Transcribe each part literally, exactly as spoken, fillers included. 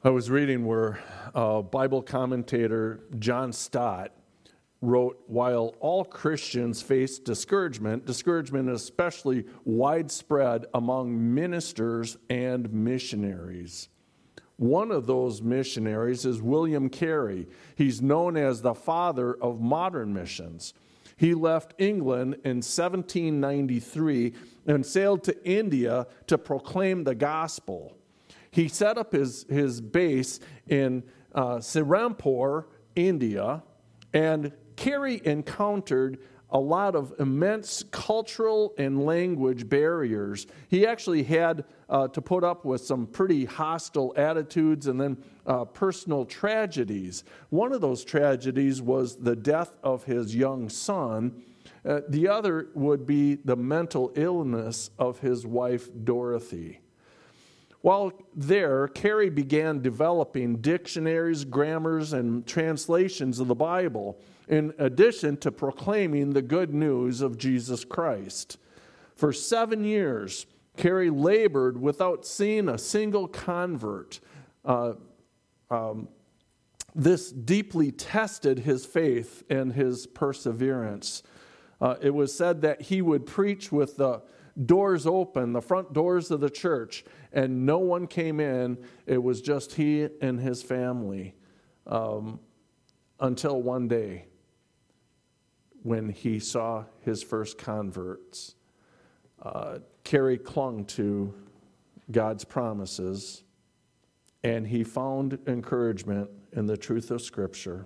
I was reading where uh, Bible commentator John Stott wrote, while all Christians face discouragement, discouragement is especially widespread among ministers and missionaries. One of those missionaries is William Carey. He's known as the father of modern missions. He left England in seventeen ninety-three and sailed to India to proclaim the gospel. He set up his, his base in uh, Serampore, India, and Carey encountered a lot of immense cultural and language barriers. He actually had uh, to put up with some pretty hostile attitudes and then uh, personal tragedies. One of those tragedies was the death of his young son. Uh, the other would be the mental illness of his wife, Dorothy. While there, Carey began developing dictionaries, grammars, and translations of the Bible, in addition to proclaiming the good news of Jesus Christ. For seven years, Carey labored without seeing a single convert. Uh, um, this deeply tested his faith and his perseverance. Uh, it was said that he would preach with the doors open, the front doors of the church, and no one came in. It was just he and his family um, until one day when he saw his first converts. Uh, Carey clung to God's promises, and he found encouragement in the truth of Scripture.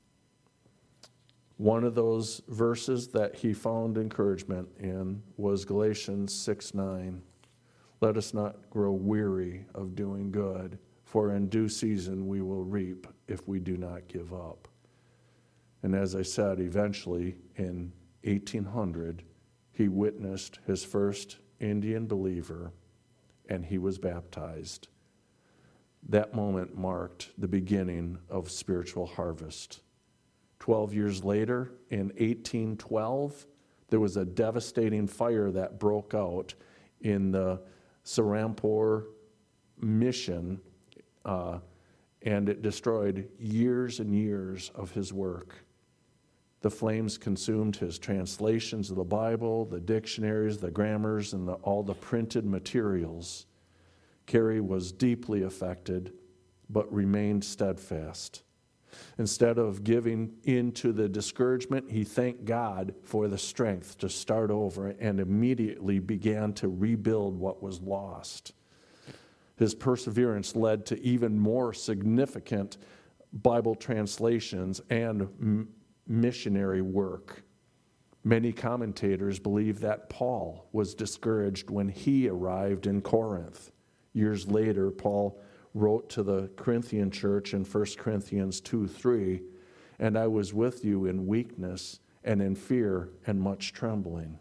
One of those verses that he found encouragement in was Galatians six nine. Let us not grow weary of doing good, for in due season we will reap if we do not give up. And as I said, eventually in eighteen hundred, he witnessed his first Indian believer, and he was baptized. That moment marked the beginning of spiritual harvest. Twelve years later, in eighteen twelve, there was a devastating fire that broke out in the Serampore mission, uh, and it destroyed years and years of his work. The flames consumed his translations of the Bible, the dictionaries, the grammars, and the, all the printed materials. Carey was deeply affected, but remained steadfast. Instead of giving in to the discouragement, he thanked God for the strength to start over and immediately began to rebuild what was lost. His perseverance led to even more significant Bible translations and m- missionary work. Many commentators believe that Paul was discouraged when he arrived in Corinth. Years later, Paul wrote to the Corinthian church in First Corinthians two three, and I was with you in weakness and in fear and much trembling.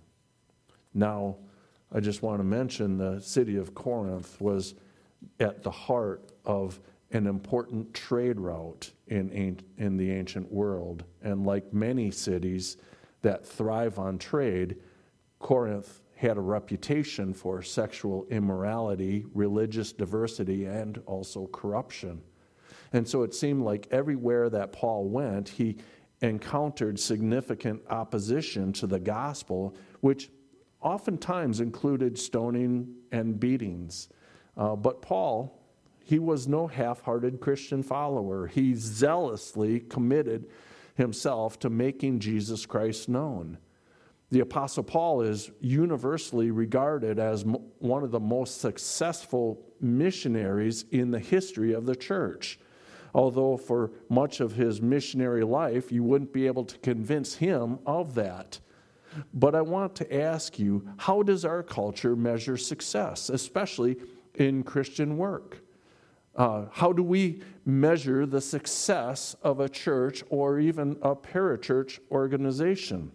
Now, I just want to mention the city of Corinth was at the heart of an important trade route in, in the ancient world. And like many cities that thrive on trade, Corinth had a reputation for sexual immorality, religious diversity, and also corruption. And so it seemed like everywhere that Paul went, he encountered significant opposition to the gospel, which oftentimes included stoning and beatings. Uh, but Paul, he was no half-hearted Christian follower. He zealously committed himself to making Jesus Christ known. The Apostle Paul is universally regarded as one of the most successful missionaries in the history of the church. Although for much of his missionary life, you wouldn't be able to convince him of that. But I want to ask you, how does our culture measure success, especially in Christian work? Uh, how do we measure the success of a church or even a parachurch organization?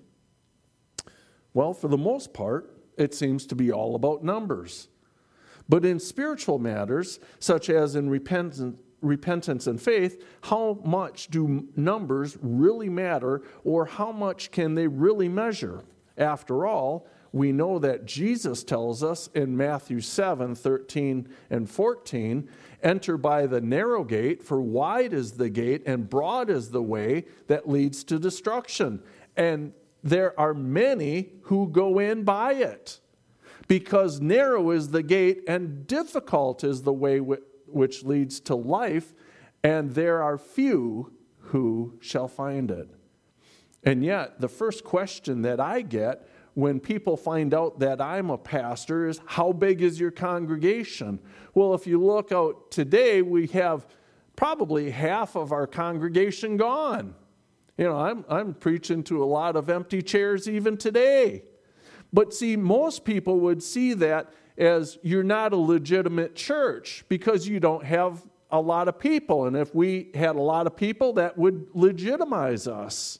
Well, for the most part, it seems to be all about numbers. But in spiritual matters, such as in repentance, repentance and faith, how much do numbers really matter, or how much can they really measure? After all, we know that Jesus tells us in Matthew seven, thirteen and fourteen, enter by the narrow gate, for wide is the gate and broad is the way that leads to destruction. And there are many who go in by it, because narrow is the gate and difficult is the way which leads to life, and there are few who shall find it. And yet, the first question that I get when people find out that I'm a pastor is, how big is your congregation? Well, if you look out today, we have probably half of our congregation gone. You know, I'm, I'm preaching to a lot of empty chairs even today. But see, most people would see that as you're not a legitimate church because you don't have a lot of people. And if we had a lot of people, that would legitimize us.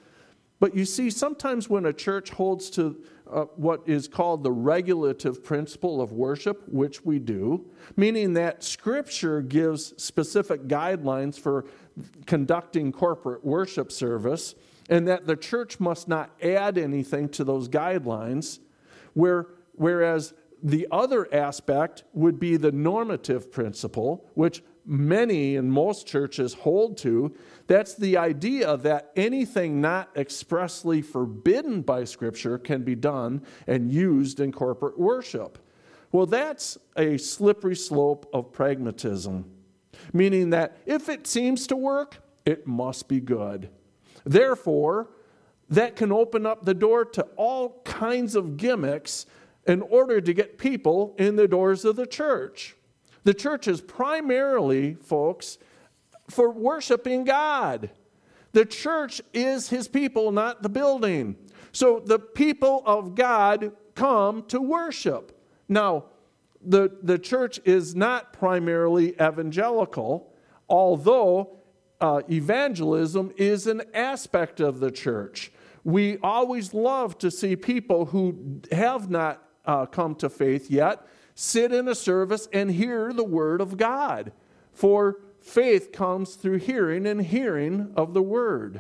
But you see, sometimes when a church holds to uh, what is called the regulative principle of worship, which we do, meaning that Scripture gives specific guidelines for conducting corporate worship service, and that the church must not add anything to those guidelines, where, whereas the other aspect would be the normative principle, which many and most churches hold to. That's the idea that anything not expressly forbidden by Scripture can be done and used in corporate worship. Well, that's a slippery slope of pragmatism, meaning that if it seems to work, it must be good. Therefore, that can open up the door to all kinds of gimmicks in order to get people in the doors of the church. The church is primarily, folks, for worshiping God. The church is His people, not the building. So the people of God come to worship. Now, the, the church is not primarily evangelical, although uh, evangelism is an aspect of the church. We always love to see people who have not uh, come to faith yet sit in a service and hear the word of God. For faith comes through hearing, and hearing of the word.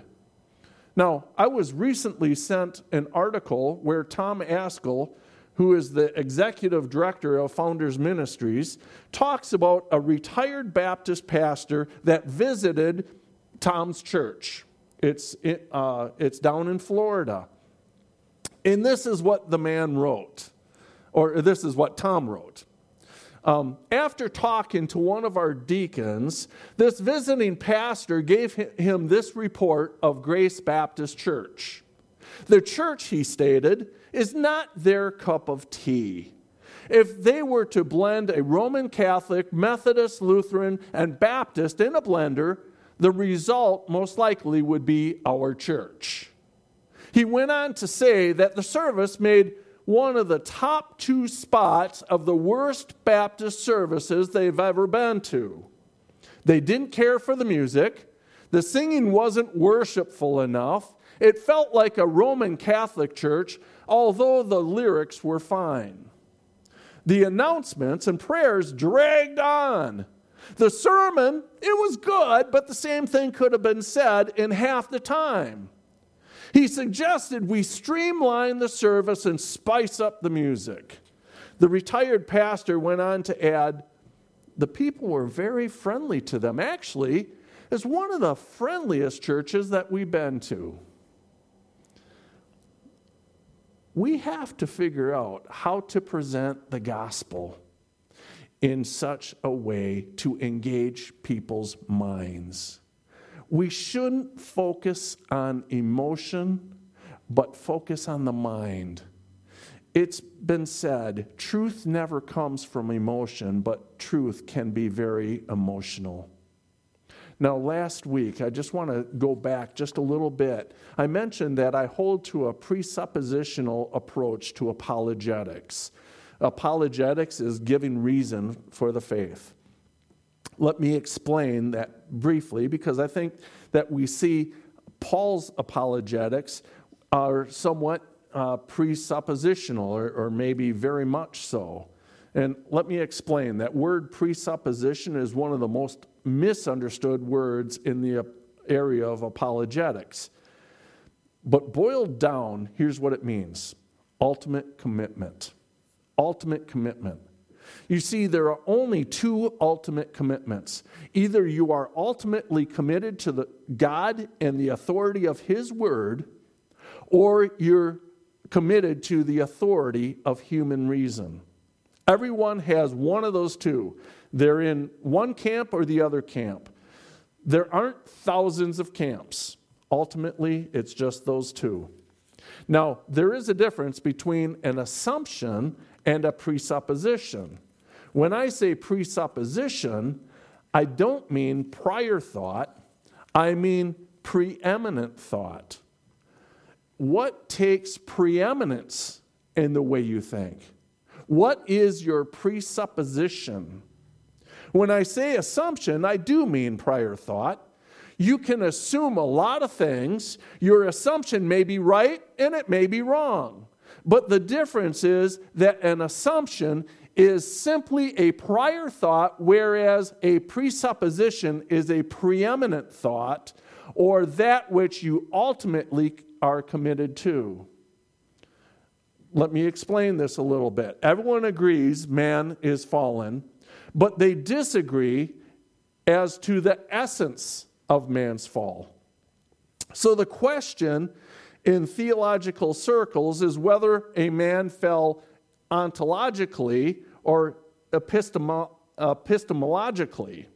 Now, I was recently sent an article where Tom Ascol, who is the executive director of Founders Ministries, talks about a retired Baptist pastor that visited Tom's church. It's, it, uh, it's down in Florida. And this is what the man wrote. Or this is what Tom wrote. Um, after talking to one of our deacons, this visiting pastor gave him this report of Grace Baptist Church. The church, he stated, is not their cup of tea. If they were to blend a Roman Catholic, Methodist, Lutheran, and Baptist in a blender, the result most likely would be our church. He went on to say that the service made one of the top two spots of the worst Baptist services they've ever been to. They didn't care for the music. The singing wasn't worshipful enough. It felt like a Roman Catholic church, although the lyrics were fine. The announcements and prayers dragged on. The sermon, it was good, but the same thing could have been said in half the time. He suggested we streamline the service and spice up the music. The retired pastor went on to add, the people were very friendly to them. Actually, it's one of the friendliest churches that we've been to. We have to figure out how to present the gospel in such a way to engage people's minds. We shouldn't focus on emotion, but focus on the mind. It's been said, truth never comes from emotion, but truth can be very emotional. Now, last week, I just want to go back just a little bit. I mentioned that I hold to a presuppositional approach to apologetics. Apologetics is giving reason for the faith. Let me explain that briefly, because I think that we see Paul's apologetics are somewhat uh, presuppositional, or, or maybe very much so. And let me explain. That word presupposition is one of the most misunderstood words in the area of apologetics. But boiled down, here's what it means. ultimate commitment. Ultimate commitment. You see, there are only two ultimate commitments. Either you are ultimately committed to the God and the authority of His Word, or you're committed to the authority of human reason. Everyone has one of those two. They're in one camp or the other camp. There aren't thousands of camps. Ultimately, it's just those two. Now, there is a difference between an assumption and a presupposition. When I say presupposition, I don't mean prior thought. I mean preeminent thought. What takes preeminence in the way you think? What is your presupposition? When I say assumption, I do mean prior thought. You can assume a lot of things. Your assumption may be right and it may be wrong. But the difference is that an assumption is simply a prior thought, whereas a presupposition is a preeminent thought, or that which you ultimately are committed to. Let me explain this a little bit. Everyone agrees man is fallen, but they disagree as to the essence of man's fall. So the question in theological circles is whether a man fell ontologically or epistemo- epistemologically.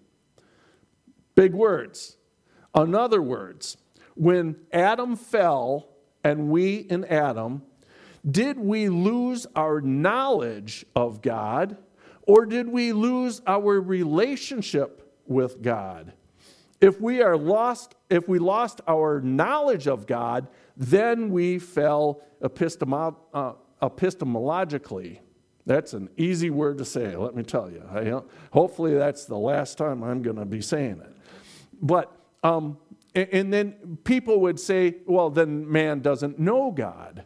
Big words. In other words, when Adam fell and we in Adam, did we lose our knowledge of God, or did we lose our relationship with God? If we are lost, if we lost our knowledge of God, then we fell epistemo- uh, epistemologically. That's an easy word to say, let me tell you. I, hopefully that's the last time I'm going to be saying it. But, um, and, and then people would say, well, then man doesn't know God.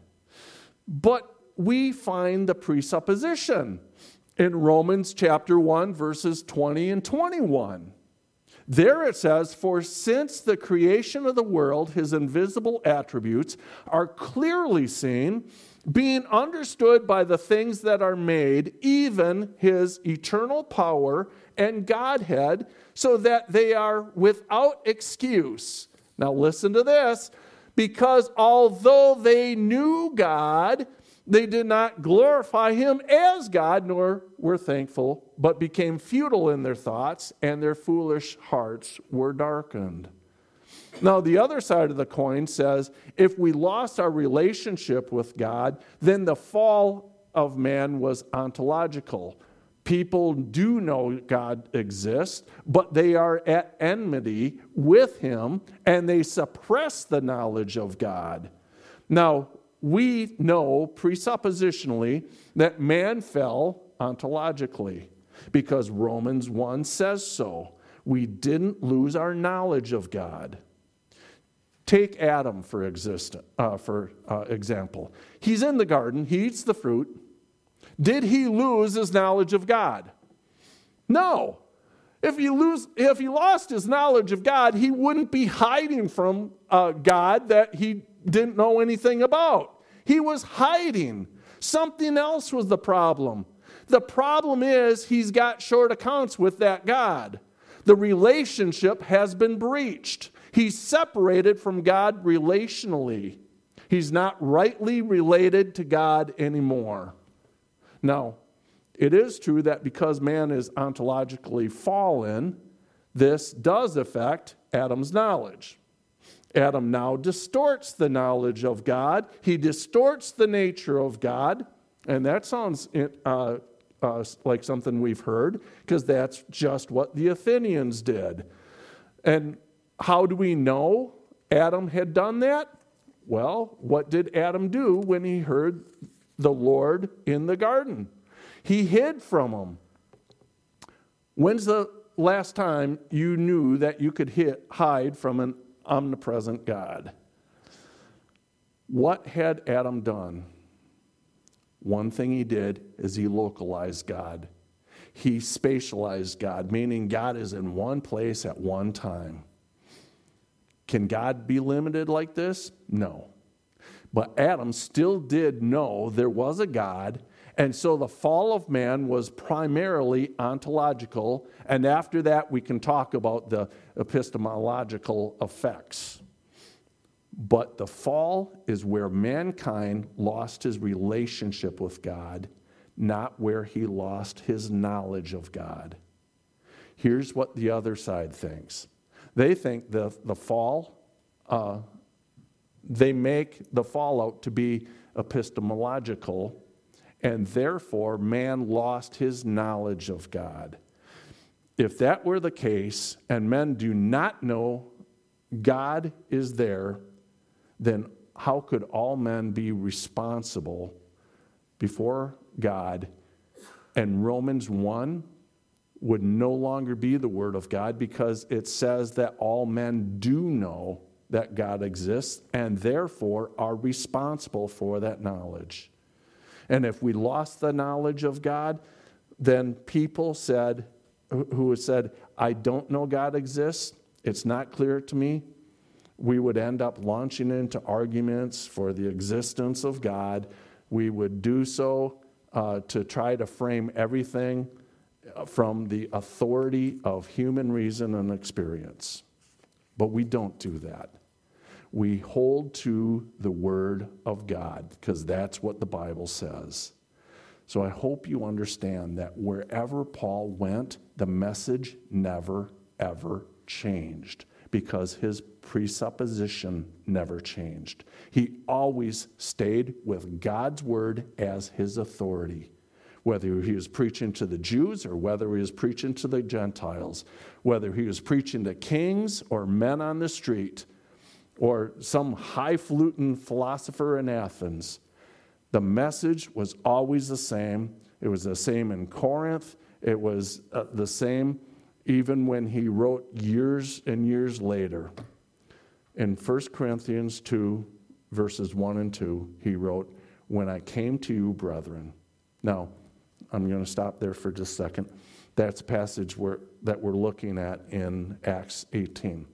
But we find the presupposition in Romans chapter one, verses twenty and twenty-one. There it says, for since the creation of the world, his invisible attributes are clearly seen, being understood by the things that are made, even his eternal power and Godhead, so that they are without excuse. Now listen to this. Because although they knew God, they did not glorify him as God, nor were thankful, but became futile in their thoughts, and their foolish hearts were darkened. Now, the other side of the coin says, if we lost our relationship with God, then the fall of man was ontological. People do know God exists, but they are at enmity with him, and they suppress the knowledge of God. Now, we know presuppositionally that man fell ontologically because Romans one says so. We didn't lose our knowledge of God. Take Adam for, exist, uh, for uh, example. He's in the garden. He eats the fruit. Did he lose his knowledge of God? No. If he lose, if he lost his knowledge of God, he wouldn't be hiding from uh, God that he didn't know anything about. He was hiding. Something else was the problem. The problem is he's got short accounts with that God. The relationship has been breached. He's separated from God relationally. He's not rightly related to God anymore. Now, it is true that because man is ontologically fallen, this does affect Adam's knowledge. Adam now distorts the knowledge of God. He distorts the nature of God. And that sounds uh, uh, like something we've heard, because that's just what the Athenians did. And how do we know Adam had done that? Well, what did Adam do when he heard the Lord in the garden? He hid from him. When's the last time you knew that you could hit, hide from an omnipresent God? What had Adam done? One thing he did is he localized God. He spatialized God, meaning God is in one place at one time. Can God be limited like this? No. But Adam still did know there was a God, and so the fall of man was primarily ontological, and after that we can talk about the epistemological effects. But the fall is where mankind lost his relationship with God, not where he lost his knowledge of God. Here's what the other side thinks. They think the, the fall, uh, they make the fallout to be epistemological, and therefore man lost his knowledge of God. If that were the case, and men do not know God is there, then how could all men be responsible before God? And Romans one would no longer be the word of God, because it says that all men do know that God exists and therefore are responsible for that knowledge. And if we lost the knowledge of God, then people said, who said, I don't know God exists, it's not clear to me, we would end up launching into arguments for the existence of God. We would do so uh, to try to frame everything from the authority of human reason and experience. But we don't do that. We hold to the Word of God, because that's what the Bible says. So I hope you understand that wherever Paul went, the message never, ever changed, because his presupposition never changed. He always stayed with God's word as his authority, whether he was preaching to the Jews or whether he was preaching to the Gentiles, whether he was preaching to kings or men on the street or some highfalutin philosopher in Athens. The message was always the same. It was the same in Corinth. It was uh, the same even when he wrote years and years later. In First Corinthians two, verses one and two, he wrote, when I came to you, brethren. Now, I'm going to stop there for just a second. That's a passage where, that we're looking at in Acts eighteen.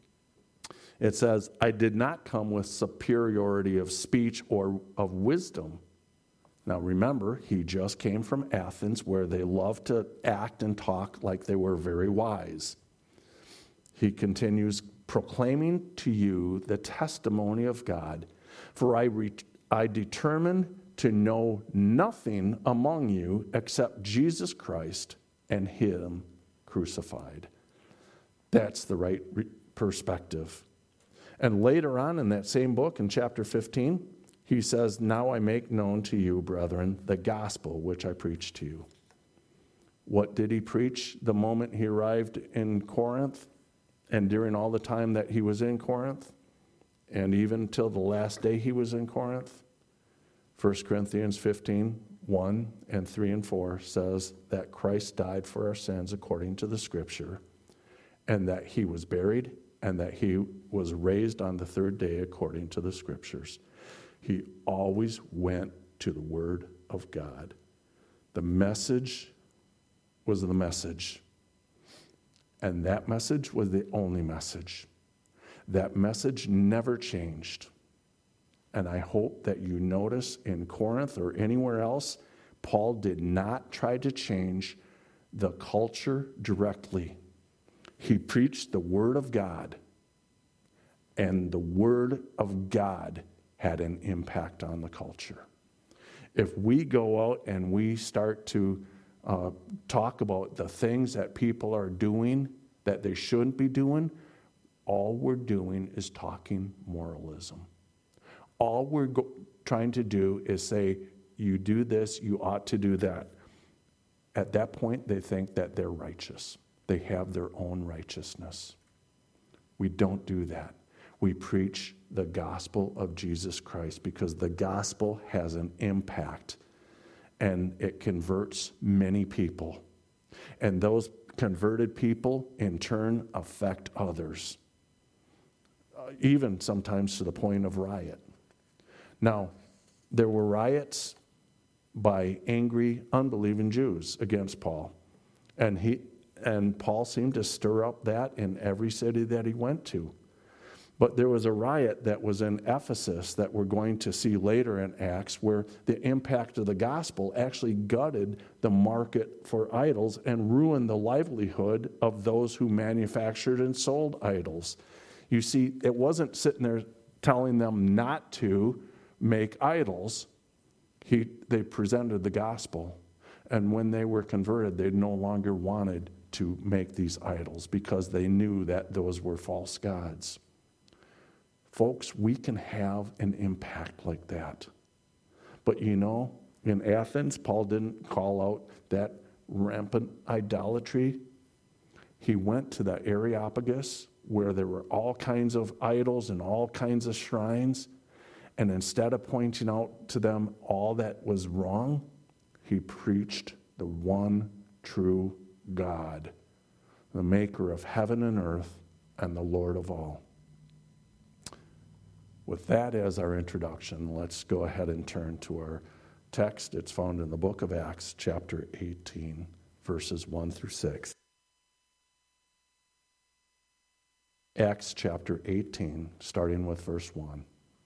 It says, I did not come with superiority of speech or of wisdom. Now remember, he just came from Athens, where they loved to act and talk like they were very wise. He continues, proclaiming to you the testimony of God, for I, re- I determined to know nothing among you except Jesus Christ and him crucified. That's the right re- perspective. And later on in that same book, in chapter fifteen, he says, now I make known to you, brethren, the gospel which I preached to you. What did he preach the moment he arrived in Corinth and during all the time that he was in Corinth and even till the last day he was in Corinth? First Corinthians fifteen, one and three and four says that Christ died for our sins according to the Scripture, and that he was buried, and that he was raised on the third day according to the Scriptures. He always went to the Word of God. The message was the message. And that message was the only message. That message never changed. And I hope that you notice in Corinth or anywhere else, Paul did not try to change the culture directly. He preached the Word of God, and the Word of God had an impact on the culture. If we go out and we start to uh, talk about the things that people are doing that they shouldn't be doing, all we're doing is talking moralism. All we're go- trying to do is say, you do this, you ought to do that. At that point, they think that they're righteous. They have their own righteousness. We don't do that. We preach the gospel of Jesus Christ, because the gospel has an impact and it converts many people. And those converted people in turn affect others, uh, even sometimes to the point of riot. Now, there were riots by angry, unbelieving Jews against Paul. And he and Paul seemed to stir up that in every city that he went to. But there was a riot that was in Ephesus that we're going to see later in Acts, where the impact of the gospel actually gutted the market for idols and ruined the livelihood of those who manufactured and sold idols. You see, it wasn't sitting there telling them not to make idols. He, they presented the gospel. And when they were converted, they no longer wanted to make these idols because they knew that those were false gods. Folks, we can have an impact like that. But you know, in Athens, Paul didn't call out that rampant idolatry. He went to the Areopagus, where there were all kinds of idols and all kinds of shrines. And instead of pointing out to them all that was wrong, he preached the one true God, the maker of heaven and earth and the Lord of all. With that as our introduction, let's go ahead and turn to our text. It's found in the book of Acts, chapter eighteen, verses one through six. Acts chapter eighteen, starting with verse one.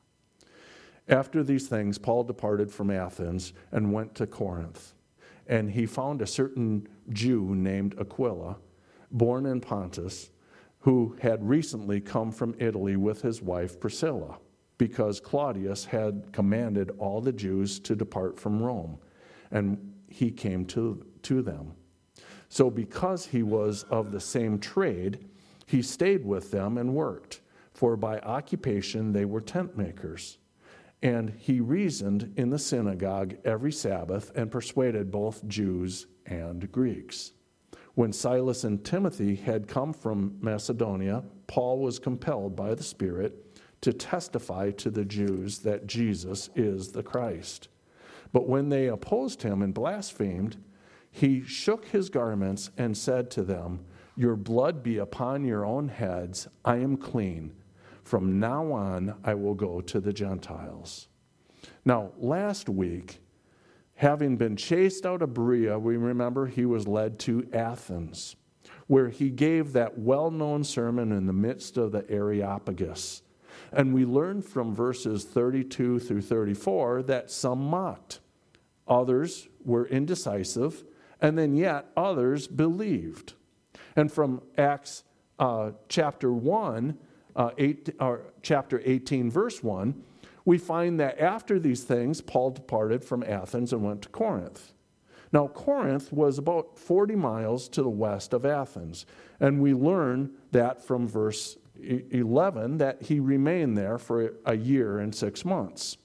After these things, Paul departed from Athens and went to Corinth. And he found a certain Jew named Aquila, born in Pontus, who had recently come from Italy with his wife Priscilla, because Claudius had commanded all the Jews to depart from Rome, and he came to, to them. So because he was of the same trade, he stayed with them and worked, for by occupation they were tent makers. And he reasoned in the synagogue every Sabbath and persuaded both Jews and Greeks. When Silas and Timothy had come from Macedonia, Paul was compelled by the Spirit to testify to the Jews that Jesus is the Christ. But when they opposed him and blasphemed, he shook his garments and said to them, "Your blood be upon your own heads. I am clean. From now on, I will go to the Gentiles." Now, last week, having been chased out of Berea, we remember he was led to Athens, where he gave that well-known sermon in the midst of the Areopagus. And we learned from verses thirty-two through thirty-four that some mocked, others were indecisive, and then yet others believed. And from Acts uh, chapter one, uh, eight, or chapter eighteen, verse one, we find that after these things, Paul departed from Athens and went to Corinth. Now, Corinth was about forty miles to the west of Athens, and we learn that from verse eleven that he remained there for a year and six months.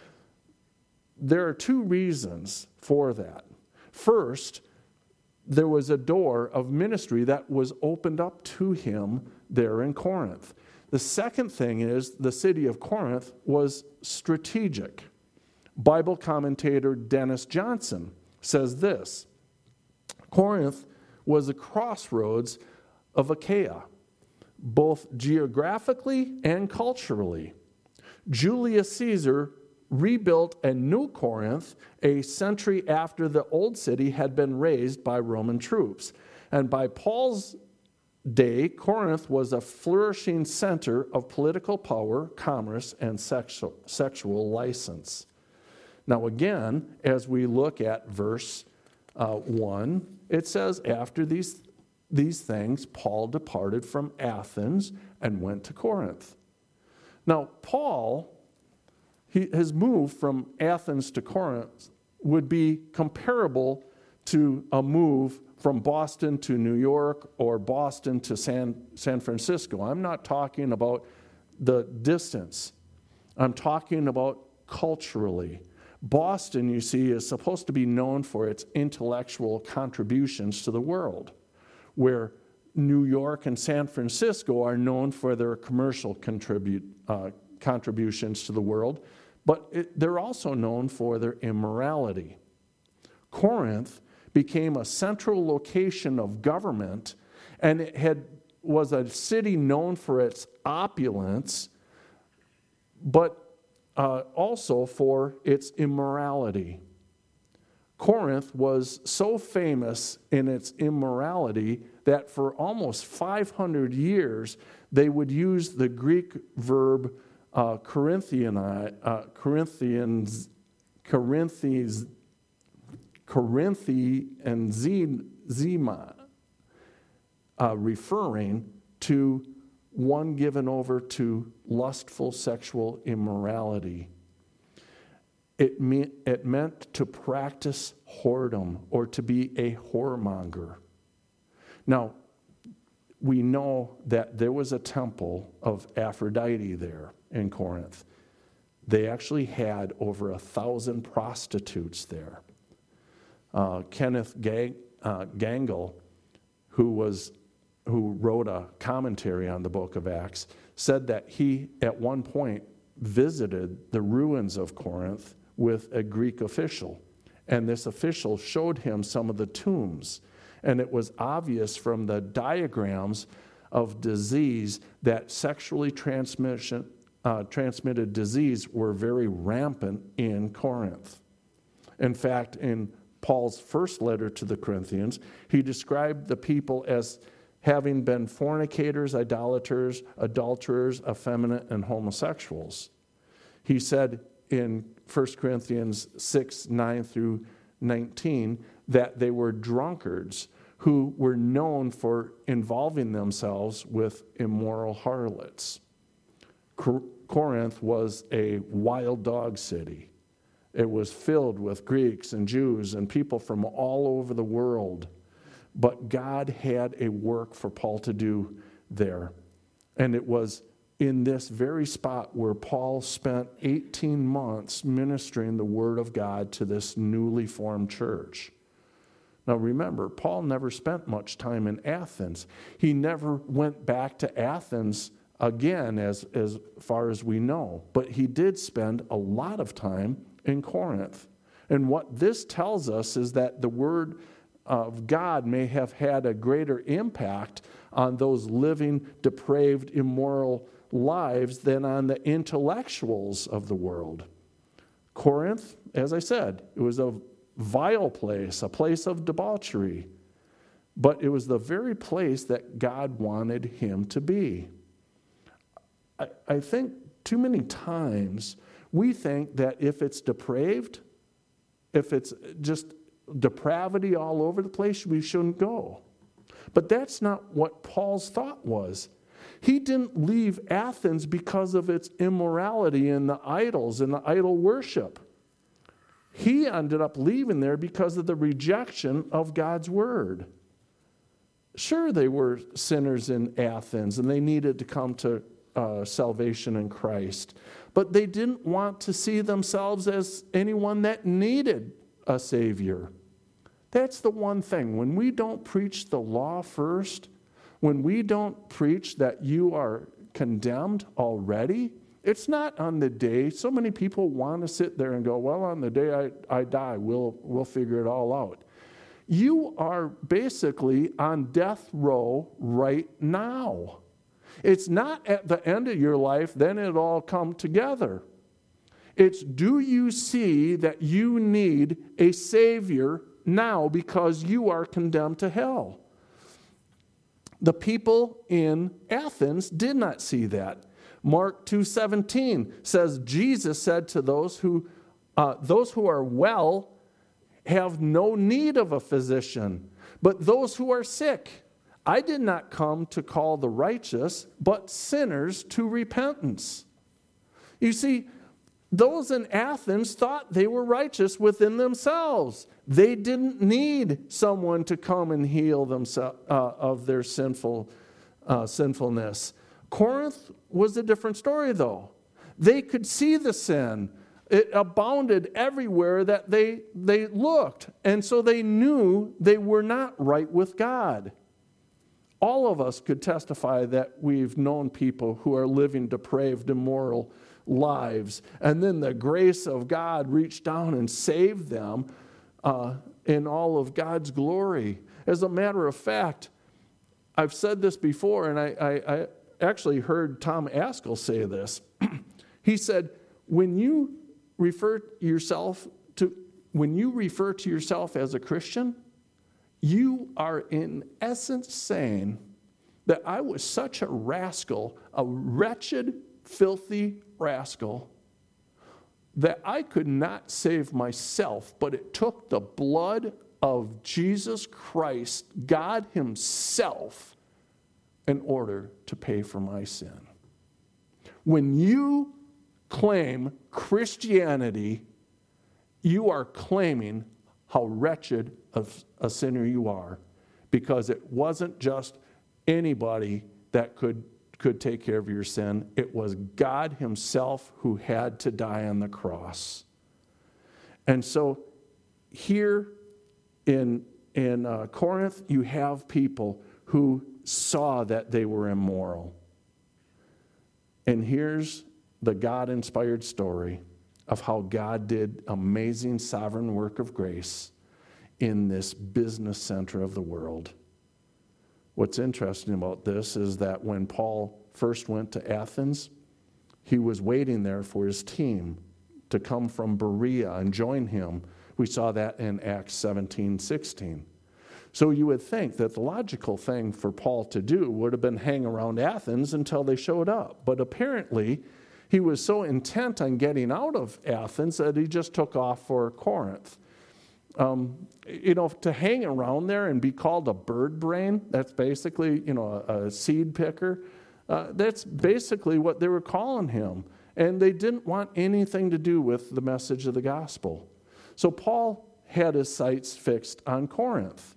There are two reasons for that. First, there was a door of ministry that was opened up to him there in Corinth. The second thing is the city of Corinth was strategic. Bible commentator Dennis Johnson says this: Corinth was a crossroads of Achaia, both geographically and culturally. Julius Caesar rebuilt a new Corinth a century after the old city had been razed by Roman troops. And by Paul's day, Corinth was a flourishing center of political power, commerce, and sexual, sexual license. Now again, as we look at verse uh, one, it says, after these, these things, Paul departed from Athens and went to Corinth. Now, Paul, he, his move from Athens to Corinth would be comparable to a move from Boston to New York or Boston to San, San Francisco. I'm not talking about the distance. I'm talking about culturally. Boston, you see, is supposed to be known for its intellectual contributions to the world, where New York and San Francisco are known for their commercial contribute, uh, contributions to the world, but it, they're also known for their immorality. Corinth became a central location of government, and it had was a city known for its opulence, but uh, also for its immorality. Corinth was so famous in its immorality that for almost five hundred years, they would use the Greek verb uh, Corinthian, uh, Corinthians, Corinthians, Corinthianzima, uh, referring to one given over to lustful sexual immorality. It, me- it meant to practice whoredom or to be a whoremonger. Now, we know that there was a temple of Aphrodite there in Corinth. They actually had over a thousand prostitutes there. Uh, Kenneth Gang- uh, Gangle, who was who wrote a commentary on the book of Acts, said that he at one point visited the ruins of Corinth with a Greek official. And this official showed him some of the tombs. And it was obvious from the diagrams of disease that sexually transmission, uh, transmitted disease were very rampant in Corinth. In fact, in Paul's first letter to the Corinthians, he described the people as having been fornicators, idolaters, adulterers, effeminate, and homosexuals. He said in First Corinthians six, nine through nineteen, that they were drunkards who were known for involving themselves with immoral harlots. Cor- Corinth was a wild dog city. It was filled with Greeks and Jews and people from all over the world. But God had a work for Paul to do there. And it was in this very spot where Paul spent eighteen months ministering the word of God to this newly formed church. Now remember, Paul never spent much time in Athens. He never went back to Athens again as, as far as we know. But he did spend a lot of time in Corinth. And what this tells us is that the word of God may have had a greater impact on those living depraved, immoral lives than on the intellectuals of the world. Corinth, as I said, it was a vile place, a place of debauchery, but it was the very place that God wanted him to be. I, I think too many times we think that if it's depraved, if it's just depravity all over the place, we shouldn't go. But that's not what Paul's thought was. He didn't leave Athens because of its immorality and the idols and the idol worship. He ended up leaving there because of the rejection of God's word. Sure, they were sinners in Athens and they needed to come to uh, salvation in Christ, but they didn't want to see themselves as anyone that needed a Savior. That's the one thing. When we don't preach the law first, when we don't preach that you are condemned already, it's not on the day. So many people want to sit there and go, well, on the day I, I die, we'll, we'll figure it all out. You are basically on death row right now. It's not at the end of your life, then it'll all come together. It's, do you see that you need a Savior now because you are condemned to hell? The people in Athens did not see that. Mark two seventeen says, Jesus said to those who, uh, those who are well have no need of a physician, but those who are sick. I did not come to call the righteous, but sinners to repentance. You see, those in Athens thought they were righteous within themselves. They didn't need someone to come and heal themselves uh, of their sinful uh, sinfulness. Corinth was a different story, though. They could see the sin. It abounded everywhere that they, they looked. And so they knew they were not right with God. All of us could testify that we've known people who are living depraved, immoral lives. And then the grace of God reached down and saved them uh, in all of God's glory. As a matter of fact, I've said this before, and I, I, I actually heard Tom Askell say this. He said, when you refer yourself to when you refer to yourself as a Christian, you are in essence saying that I was such a rascal, a wretched, filthy rascal, that I could not save myself, but it took the blood of Jesus Christ, God himself, in order to pay for my sin. When you claim Christianity, you are claiming how wretched of a sinner you are, because it wasn't just anybody that could, could take care of your sin. It was God himself who had to die on the cross. And so here in, in uh, Corinth, you have people who saw that they were immoral. And here's the God-inspired story of how God did amazing sovereign work of grace in this business center of the world. What's interesting about this is that when Paul first went to Athens, he was waiting there for his team to come from Berea and join him. We saw that in Acts seventeen sixteen. So you would think that the logical thing for Paul to do would have been hang around Athens until they showed up. But apparently, he was so intent on getting out of Athens that he just took off for Corinth. Um, you know, to hang around there and be called a bird brain, that's basically, you know, a, a seed picker. Uh, that's basically what they were calling him. And they didn't want anything to do with the message of the gospel. So Paul had his sights fixed on Corinth.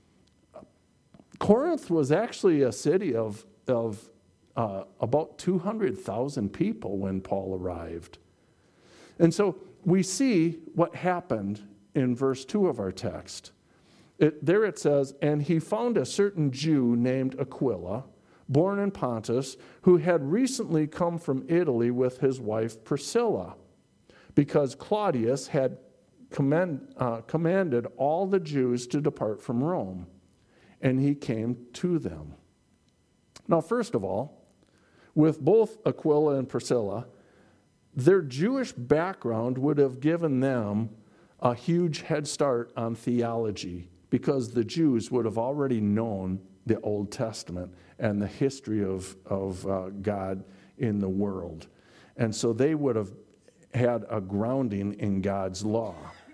Corinth was actually a city of, of uh, about two hundred thousand people when Paul arrived. And so we see what happened in verse two of our text. It, there it says, "And he found a certain Jew named Aquila, born in Pontus, who had recently come from Italy with his wife Priscilla, because Claudius had command, uh, commanded all the Jews to depart from Rome. And he came to them." Now, first of all, with both Aquila and Priscilla, their Jewish background would have given them a huge head start on theology, because the Jews would have already known the Old Testament and the history of, of uh, God in the world. And so they would have had a grounding in God's law.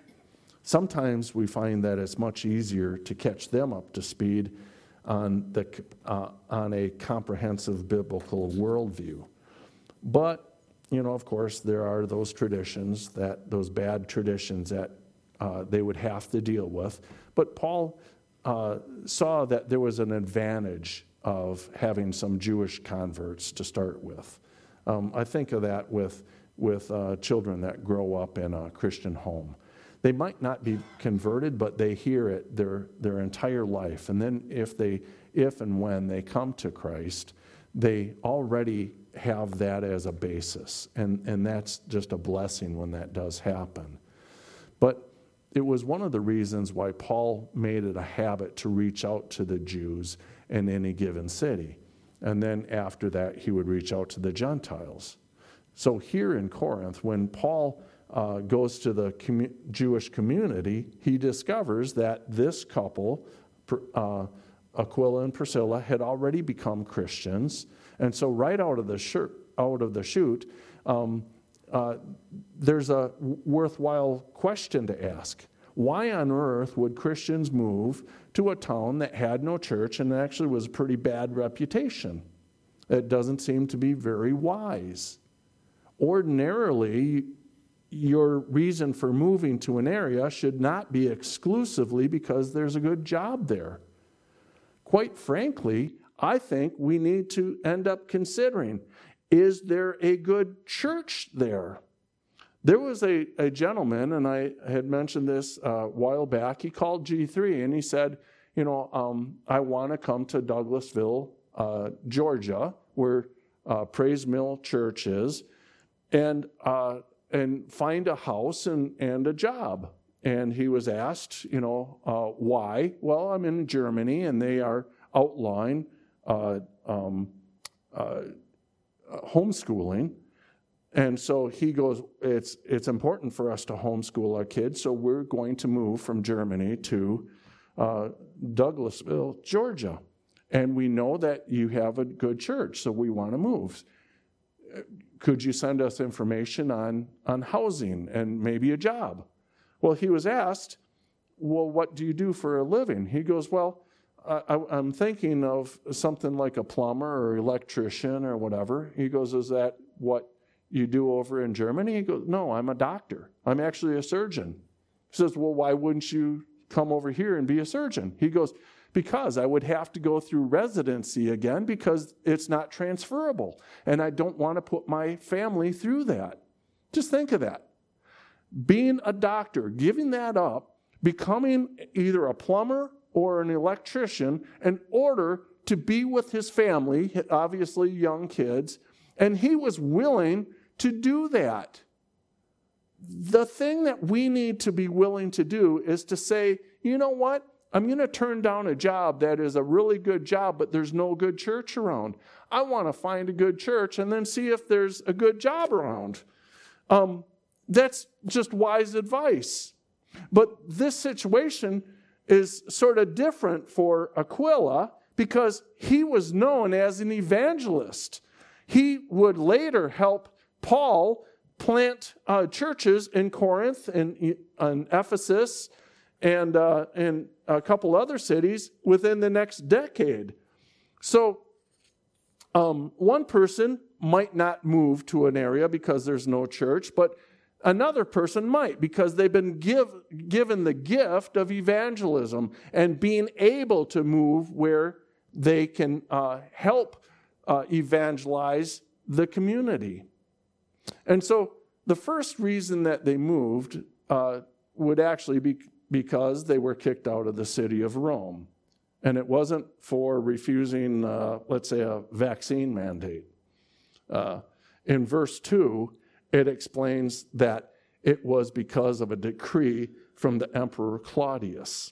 Sometimes we find that it's much easier to catch them up to speed on, the, uh, on a comprehensive biblical worldview. But, you know, of course, there are those traditions, that those bad traditions that uh, they would have to deal with. But Paul uh, saw that there was an advantage of having some Jewish converts to start with. Um, I think of that with, with uh, children that grow up in a Christian home. They might not be converted, but they hear it their their entire life. And then if they, if and when they come to Christ, they already have that as a basis. And, and that's just a blessing when that does happen. But it was one of the reasons why Paul made it a habit to reach out to the Jews in any given city. And then after that, he would reach out to the Gentiles. So here in Corinth, when Paul Uh, goes to the commu- Jewish community, he discovers that this couple, uh, Aquila and Priscilla, had already become Christians. And so right out of the, shir- out of the chute, um, uh, there's a worthwhile question to ask. Why on earth would Christians move to a town that had no church and actually was a pretty bad reputation? It doesn't seem to be very wise. Ordinarily, your reason for moving to an area should not be exclusively because there's a good job there. Quite frankly, I think we need to end up considering, is there a good church there? There was a, a gentleman, and I had mentioned this a while back, he called G three and he said, you know, um, I want to come to Douglasville, uh, Georgia, where uh, Praise Mill Church is, and uh, and find a house and, and a job. And he was asked, you know, uh, why? Well, I'm in Germany, and they are outlawing uh, um, uh, homeschooling. And so he goes, it's it's important for us to homeschool our kids, so we're going to move from Germany to uh, Douglasville, Georgia. And we know that you have a good church, so we want to move. Could you send us information on, on housing and maybe a job? Well, he was asked, well, what do you do for a living? He goes, well, I, I'm thinking of something like a plumber or electrician or whatever. He goes, is that what you do over in Germany? He goes, no, I'm a doctor. I'm actually a surgeon. He says, well, why wouldn't you come over here and be a surgeon? He goes, because I would have to go through residency again because it's not transferable. And I don't want to put my family through that. Just think of that. Being a doctor, giving that up, becoming either a plumber or an electrician in order to be with his family, obviously young kids, and he was willing to do that. The thing that we need to be willing to do is to say, you know what? I'm going to turn down a job that is a really good job, but there's no good church around. I want to find a good church and then see if there's a good job around. Um, that's just wise advice. But this situation is sort of different for Aquila because he was known as an evangelist. He would later help Paul plant uh, churches in Corinth and in Ephesus and uh, in a couple other cities within the next decade. So um, one person might not move to an area because there's no church, but another person might because they've been give, given the gift of evangelism and being able to move where they can uh, help uh, evangelize the community. And so the first reason that they moved uh, would actually be because they were kicked out of the city of Rome. And it wasn't for refusing, uh, let's say, a vaccine mandate. Uh, in verse two, it explains that it was because of a decree from the Emperor Claudius.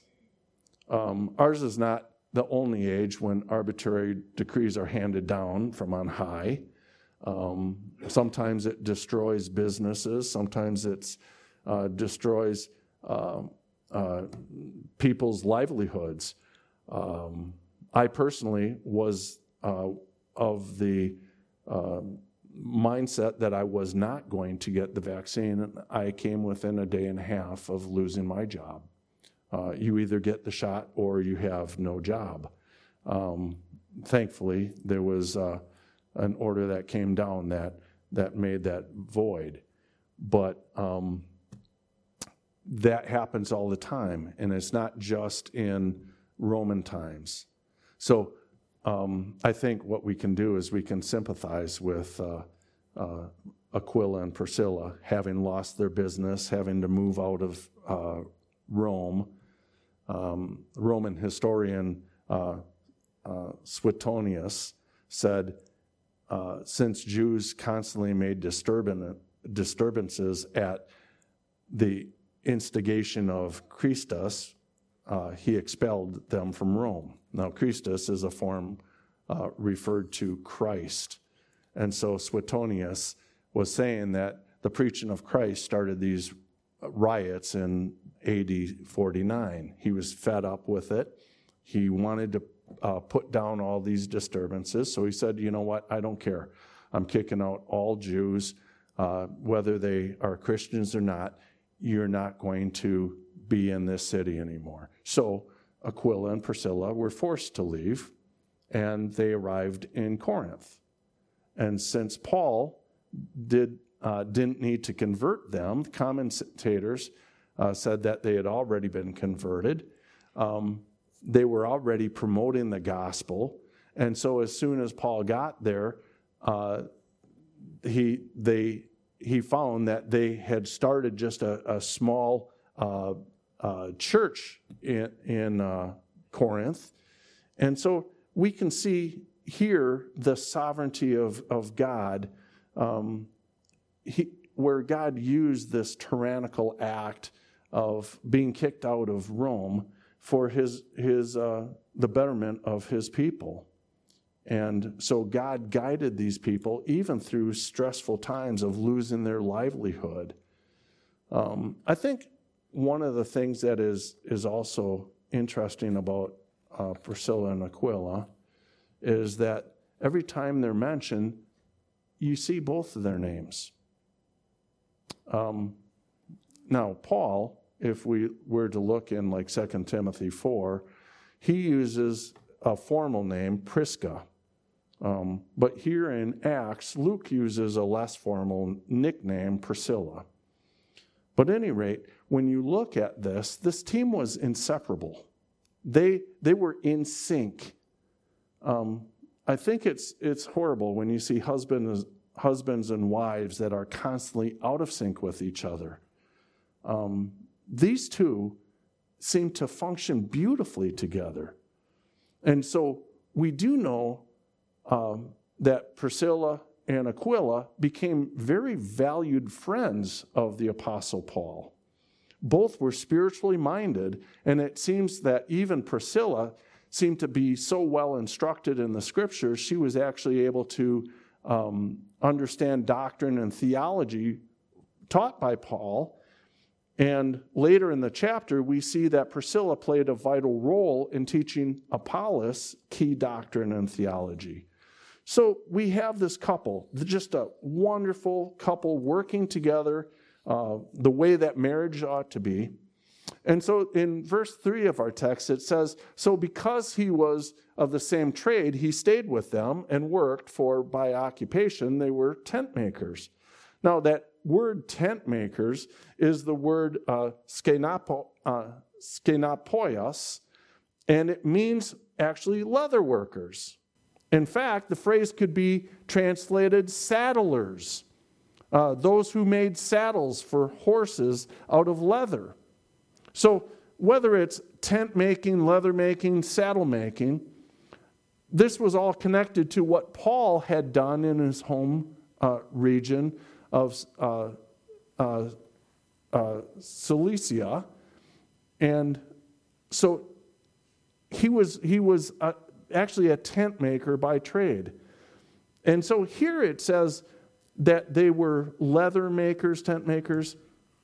Um, ours is not the only age when arbitrary decrees are handed down from on high. Um, sometimes it destroys businesses. Sometimes it uh, destroys uh, uh, people's livelihoods. Um, I personally was uh, of the uh, mindset that I was not going to get the vaccine, and I came within a day and a half of losing my job. Uh, you either get the shot or you have no job. Um, thankfully, there was uh, an order that came down that that made that void. But um, that happens all the time, and it's not just in Roman times. So um, I think what we can do is we can sympathize with uh, uh, Aquila and Priscilla, having lost their business, having to move out of uh, Rome. Um, Roman historian uh, uh, Suetonius said, uh, since Jews constantly made disturban- disturbances at the instigation of Christus, uh, he expelled them from Rome. Now, Christus is a form uh, referred to Christ. And so Suetonius was saying that the preaching of Christ started these riots in A D forty-nine. He was fed up with it. He wanted to uh, put down all these disturbances. So he said, you know what, I don't care. I'm kicking out all Jews, uh, whether they are Christians or not. You're not going to be in this city anymore. So Aquila and Priscilla were forced to leave, and they arrived in Corinth. And since Paul did, uh, didn't need to convert them, commentators uh, said that they had already been converted. Um, they were already promoting the gospel. And so as soon as Paul got there, uh, he they he found that they had started just a, a small uh, uh, church in, in uh, Corinth. And so we can see here the sovereignty of, of God, um, he, where God used this tyrannical act of being kicked out of Rome for his his uh, the betterment of his people. And so God guided these people even through stressful times of losing their livelihood. Um, I think one of the things that is, is also interesting about uh, Priscilla and Aquila is that every time they're mentioned, you see both of their names. Um, now, Paul, if we were to look in like Second Timothy four, he uses a formal name, Prisca. Um, but here in Acts, Luke uses a less formal nickname, Priscilla. But at any rate, when you look at this, this team was inseparable. They they were in sync. Um, I think it's it's horrible when you see husbands husbands and wives that are constantly out of sync with each other. Um, these two seem to function beautifully together. And so we do know um, that Priscilla and Aquila became very valued friends of the Apostle Paul. Both were spiritually minded, and it seems that even Priscilla seemed to be so well instructed in the Scriptures, she was actually able to um, understand doctrine and theology taught by Paul. And later in the chapter, we see that Priscilla played a vital role in teaching Apollos key doctrine and theology. So we have this couple, just a wonderful couple working together uh, the way that marriage ought to be. And so in verse three of our text, it says, so because he was of the same trade, he stayed with them and worked, for by occupation they were tent makers. Now that word tent makers is the word uh, skenapo, uh, skenapoios, and it means actually leather workers. In fact, the phrase could be translated saddlers, uh, those who made saddles for horses out of leather. So whether it's tent making, leather making, saddle making, this was all connected to what Paul had done in his home uh, region of uh, uh, uh, Cilicia. And so he was, he was uh, actually a tent maker by trade. And so here it says that they were leather makers, tent makers.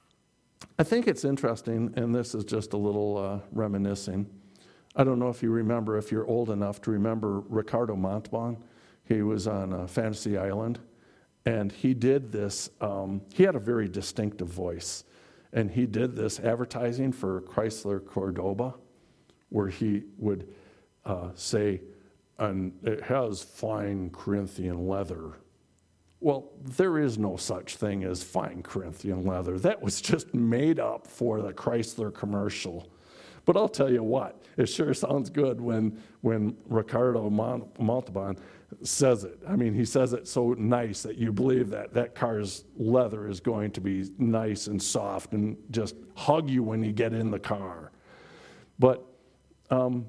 I think it's interesting, and this is just a little uh, reminiscing. I don't know if you remember, if you're old enough to remember Ricardo Montalban. He was on uh, Fantasy Island, and he did this. Um, he had a very distinctive voice, and he did this advertising for Chrysler Cordoba, where he would uh, say, and it has fine Corinthian leather. Well, there is no such thing as fine Corinthian leather. That was just made up for the Chrysler commercial. But I'll tell you what, it sure sounds good when when Ricardo Montalban says it. I mean, he says it so nice that you believe that that car's leather is going to be nice and soft and just hug you when you get in the car. But um,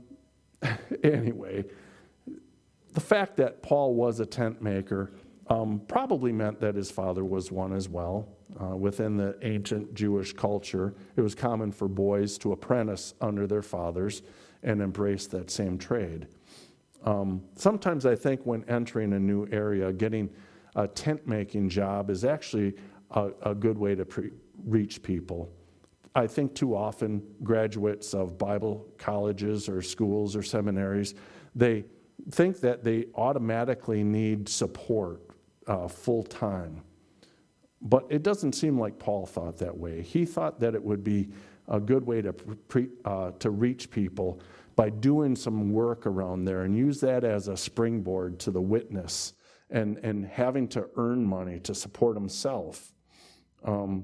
anyway, the fact that Paul was a tent maker Um, probably meant that his father was one as well. Uh, within the ancient Jewish culture, it was common for boys to apprentice under their fathers and embrace that same trade. Um, sometimes I think when entering a new area, getting a tent-making job is actually a, a good way to pre- reach people. I think too often graduates of Bible colleges or schools or seminaries, they think that they automatically need support Uh, full time. But it doesn't seem like Paul thought that way. He thought that it would be a good way to pre, uh, to reach people by doing some work around there and use that as a springboard to the witness and, and having to earn money to support himself. Um,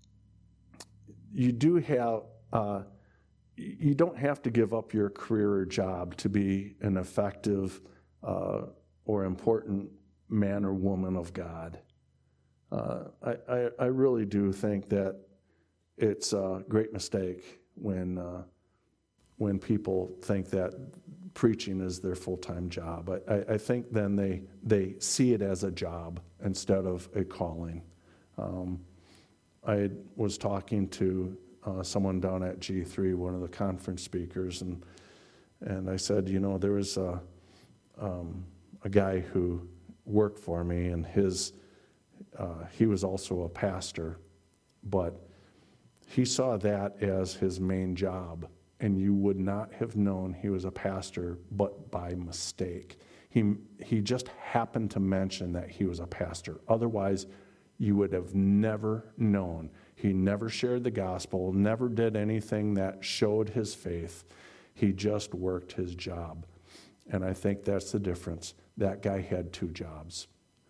you do have, uh, you don't have to give up your career or job to be an effective uh, or important man or woman of God. Uh, I, I, I really do think that it's a great mistake when uh, when people think that preaching is their full-time job. I, I, I think then they they see it as a job instead of a calling. Um, I was talking to uh, someone down at G three, one of the conference speakers, and and I said, you know, there was a um, a guy who worked for me, and his uh, he was also a pastor, but he saw that as his main job, and you would not have known he was a pastor but by mistake. He, he just happened to mention that he was a pastor. Otherwise, you would have never known. He never shared the gospel, never did anything that showed his faith. He just worked his job. And I think that's the difference. That guy had two jobs.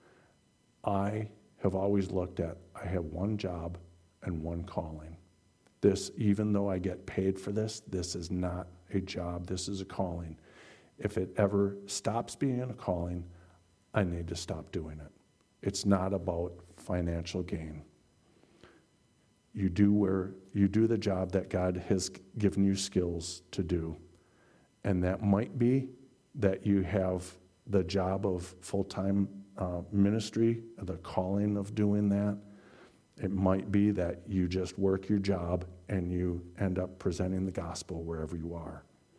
I have always looked at, I have one job and one calling. This, even though I get paid for this, this is not a job, this is a calling. If it ever stops being a calling, I need to stop doing it. It's not about financial gain. You do where you do the job that God has given you skills to do. And that might be that you have the job of full-time uh, ministry, the calling of doing that. It might be that you just work your job and you end up presenting the gospel wherever you are.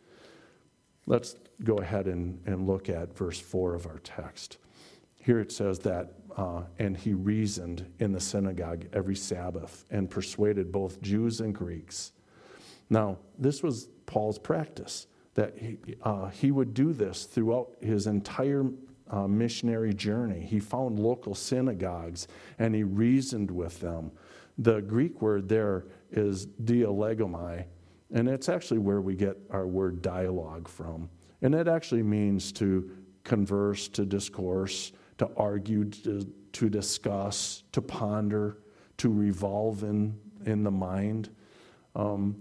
Let's go ahead and, and look at verse four of our text. Here it says that, uh, and he reasoned in the synagogue every Sabbath and persuaded both Jews and Greeks. Now, this was Paul's practice, that he, uh, he would do this throughout his entire uh, missionary journey. He found local synagogues and he reasoned with them. The Greek word there is dialegomai, and it's actually where we get our word dialogue from. And it actually means to converse, to discourse, to argue, to, to discuss, to ponder, to revolve in, in the mind. Um,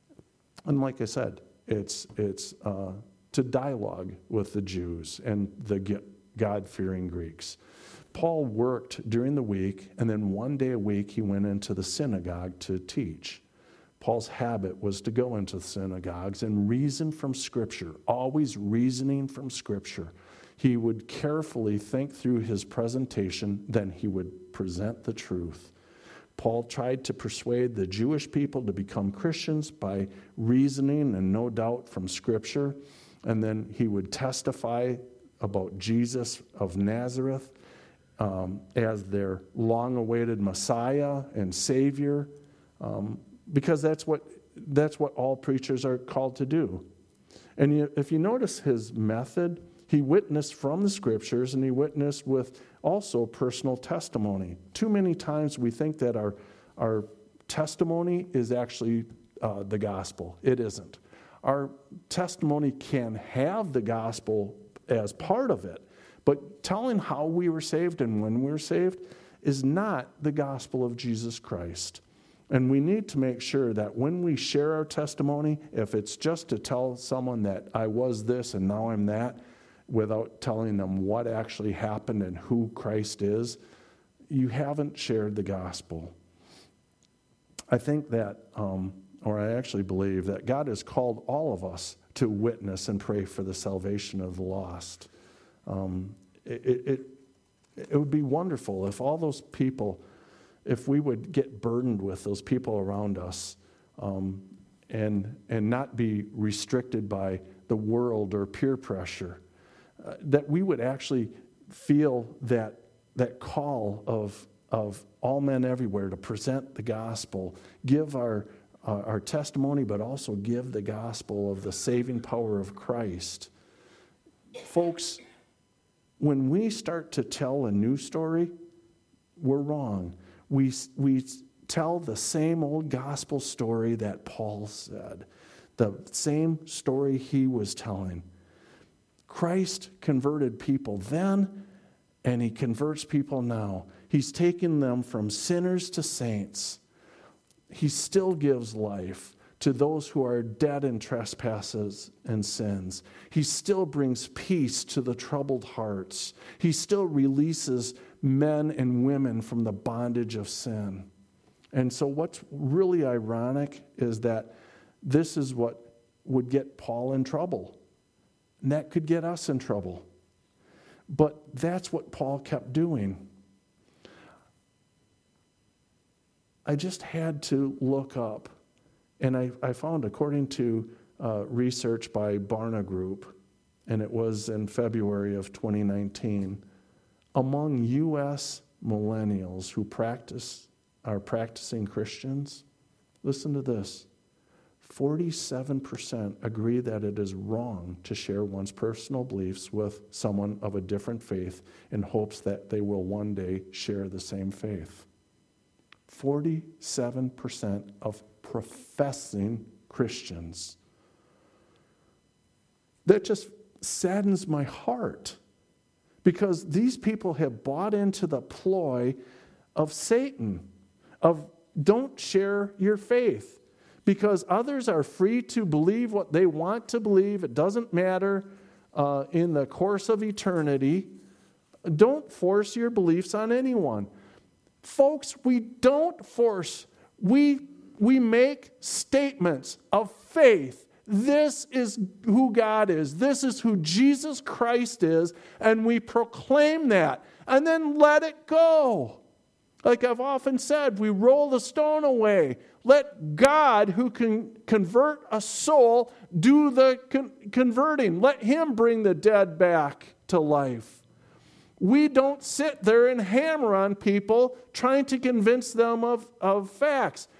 and like I said, it's, it's uh, to dialogue with the Jews and the God-fearing Greeks. Paul worked during the week, and then one day a week he went into the synagogue to teach. Paul's habit was to go into the synagogues and reason from Scripture, always reasoning from Scripture. He would carefully think through his presentation, then he would present the truth. Paul tried to persuade the Jewish people to become Christians by reasoning and no doubt from Scripture, and then he would testify about Jesus of Nazareth um, as their long-awaited Messiah and Savior, um, because that's what that's what all preachers are called to do. And you, if you notice his method, he witnessed from the Scriptures, and he witnessed with also personal testimony. Too many times we think that our, our testimony is actually uh, the gospel. It isn't. Our testimony can have the gospel as part of it, but telling how we were saved and when we were saved is not the gospel of Jesus Christ. And we need to make sure that when we share our testimony, if it's just to tell someone that I was this and now I'm that, without telling them what actually happened and who Christ is, you haven't shared the gospel. I think that, um, or I actually believe that God has called all of us to witness and pray for the salvation of the lost. Um, it, it, it would be wonderful if all those people, if we would get burdened with those people around us um, and, and not be restricted by the world or peer pressure. Uh, that we would actually feel that that call of of all men everywhere to present the gospel, give our uh, our testimony, but also give the gospel of the saving power of Christ. Folks, when we start to tell a new story, we're wrong. We we tell the same old gospel story that Paul said, the same story he was telling. Christ converted people then, and he converts people now. He's taken them from sinners to saints. He still gives life to those who are dead in trespasses and sins. He still brings peace to the troubled hearts. He still releases men and women from the bondage of sin. And so what's really ironic is that this is what would get Paul in trouble. And that could get us in trouble. But that's what Paul kept doing. I just had to look up, and I, I found, according to uh, research by Barna Group, and it was in February of twenty nineteen, among U S millennials who practice are practicing Christians, listen to this, forty-seven percent agree that it is wrong to share one's personal beliefs with someone of a different faith in hopes that they will one day share the same faith. forty-seven percent of professing Christians. That just saddens my heart, because these people have bought into the ploy of Satan, of don't share your faith, because others are free to believe what they want to believe. It doesn't matter uh, in the course of eternity. Don't force your beliefs on anyone. Folks, we don't force. We, we make statements of faith. This is who God is. This is who Jesus Christ is. And we proclaim that. And then let it go. Like I've often said, we roll the stone away. Let God, who can convert a soul, do the con- converting. Let Him bring the dead back to life. We don't sit there and hammer on people trying to convince them of, of facts.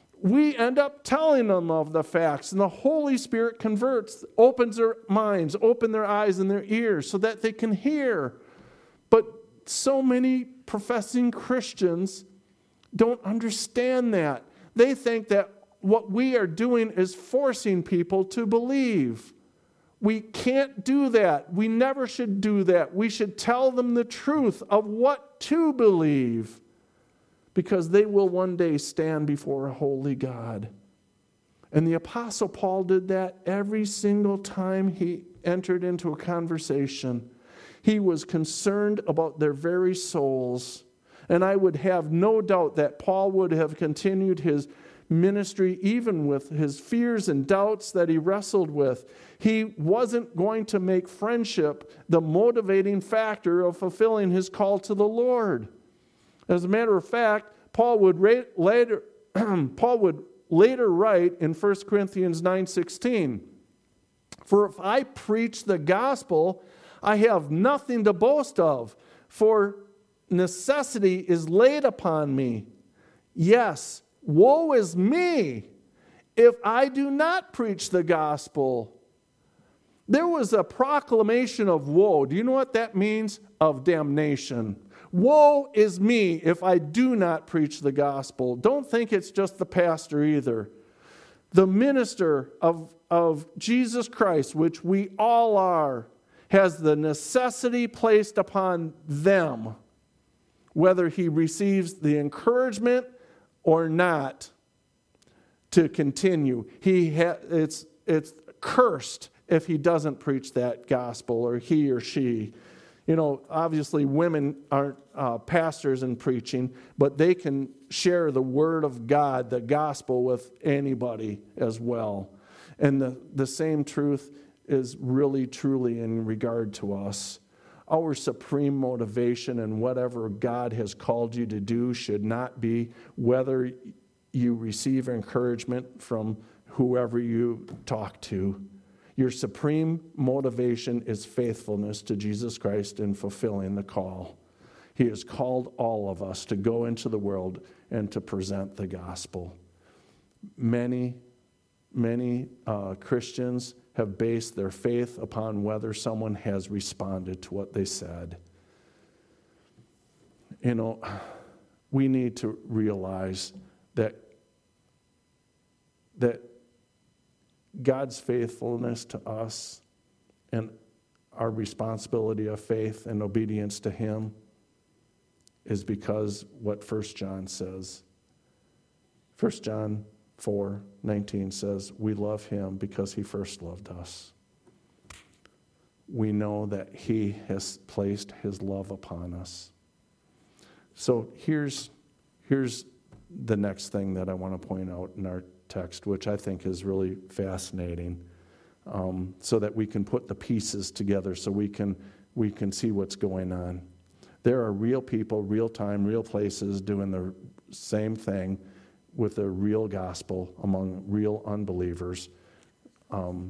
We end up telling them of the facts, and the Holy Spirit converts, opens their minds, opens their eyes and their ears so that they can hear. But so many professing Christians don't understand that. They think that what we are doing is forcing people to believe. We can't do that. We never should do that. We should tell them the truth of what to believe, because they will one day stand before a holy God. And the Apostle Paul did that every single time he entered into a conversation. He was concerned about their very souls. And I would have no doubt that Paul would have continued his ministry even with his fears and doubts that he wrestled with. He wasn't going to make friendship the motivating factor of fulfilling his call to the Lord. As a matter of fact, Paul would later, Paul would later write in First Corinthians nine sixteen, "For if I preach the gospel, I have nothing to boast of, for necessity is laid upon me. Yes, woe is me if I do not preach the gospel." There was a proclamation of woe. Do you know what that means? Of damnation. Woe is me if I do not preach the gospel. Don't think it's just the pastor either. The minister of, of Jesus Christ, which we all are, has the necessity placed upon them, whether he receives the encouragement or not, to continue. He ha- it's, it's cursed if he doesn't preach that gospel, or he or she. You know, obviously women aren't uh, pastors in preaching, but they can share the word of God, the gospel, with anybody as well. And the, the same truth is really, truly in regard to us. Our supreme motivation in whatever God has called you to do should not be whether you receive encouragement from whoever you talk to. Your supreme motivation is faithfulness to Jesus Christ in fulfilling the call. He has called all of us to go into the world and to present the gospel. Many, many uh, Christians have based their faith upon whether someone has responded to what they said. You know, we need to realize that that God's faithfulness to us and our responsibility of faith and obedience to Him is because what First John says. First John four nineteen says, "We love Him because He first loved us." We know that He has placed His love upon us. So here's, here's the next thing that I want to point out in our text, which I think is really fascinating, um, so that we can put the pieces together so we can we can see what's going on. There are real people, real time, real places doing the same thing with the real gospel among real unbelievers. Um,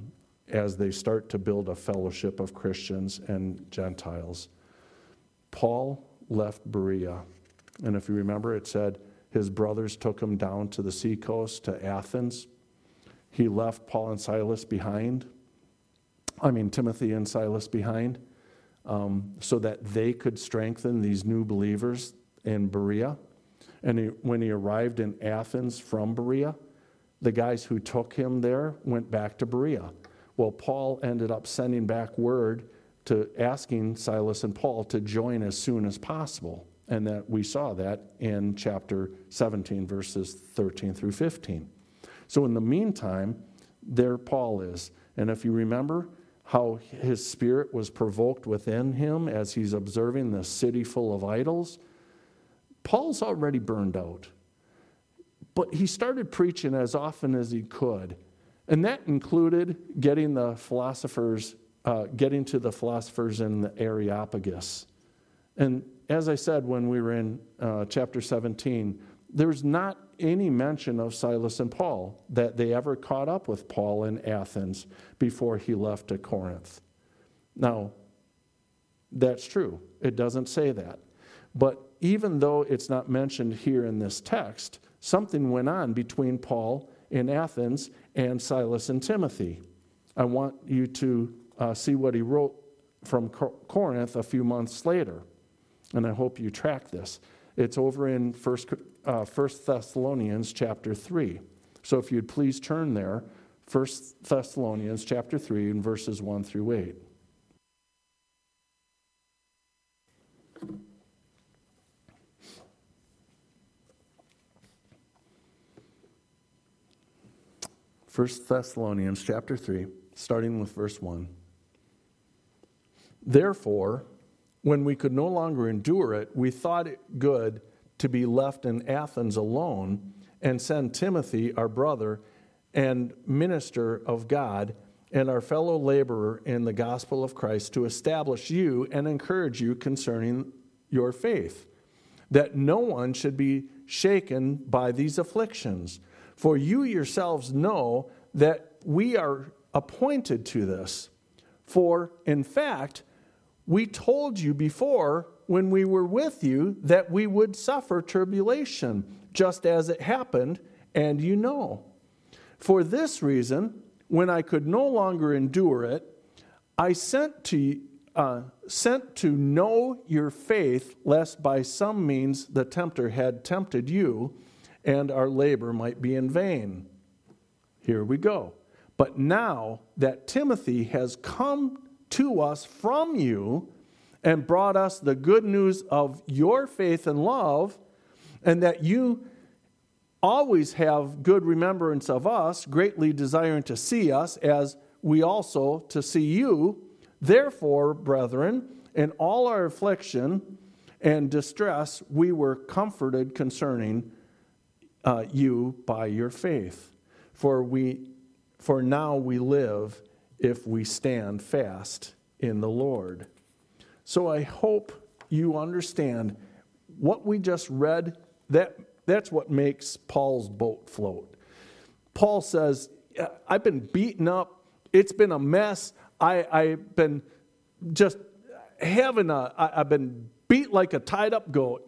as they start to build a fellowship of Christians and Gentiles. Paul left Berea, and if you remember, it said his brothers took him down to the seacoast to Athens. He left Paul and Silas behind, I mean Timothy and Silas behind, um, so that they could strengthen these new believers in Berea. And he, when he arrived in Athens from Berea, the guys who took him there went back to Berea. Well, Paul ended up sending back word to asking Silas and Paul to join as soon as possible. And that we saw that in chapter seventeen, verses thirteen through fifteen. So in the meantime, there Paul is. And if you remember how his spirit was provoked within him as he's observing the city full of idols, Paul's already burned out. But he started preaching as often as he could. And that included getting the philosophers, uh, getting to the philosophers in the Areopagus. And as I said when we were in uh, chapter seventeen, there's not any mention of Silas and Paul, that they ever caught up with Paul in Athens before he left to Corinth. Now, that's true. It doesn't say that. But even though it's not mentioned here in this text, something went on between Paul in Athens and Silas and Timothy. I want you to uh, see what he wrote from Corinth a few months later, and I hope you track this. It's over in First, uh, First Thessalonians chapter three. So if you'd please turn there, First Thessalonians chapter three and verses one through eight. First Thessalonians chapter three, starting with verse one. Therefore, when we could no longer endure it, we thought it good to be left in Athens alone and send Timothy, our brother and minister of God, and our fellow laborer in the gospel of Christ, to establish you and encourage you concerning your faith, that no one should be shaken by these afflictions. For you yourselves know that we are appointed to this. For, in fact, we told you before when we were with you that we would suffer tribulation, just as it happened, and you know. For this reason, when I could no longer endure it, I sent to uh, sent to know your faith, lest by some means the tempter had tempted you, and our labor might be in vain. Here we go. But now that Timothy has come to us from you and brought us the good news of your faith and love, and that you always have good remembrance of us, greatly desiring to see us, as we also to see you. Therefore, brethren, in all our affliction and distress, we were comforted concerning uh, you by your faith. For we, for now we live if we stand fast in the Lord. So I hope you understand what we just read. That that's what makes Paul's boat float. Paul says, I've been beaten up. It's been a mess. I, I've been just having a, I, I've been beat like a tied up goat.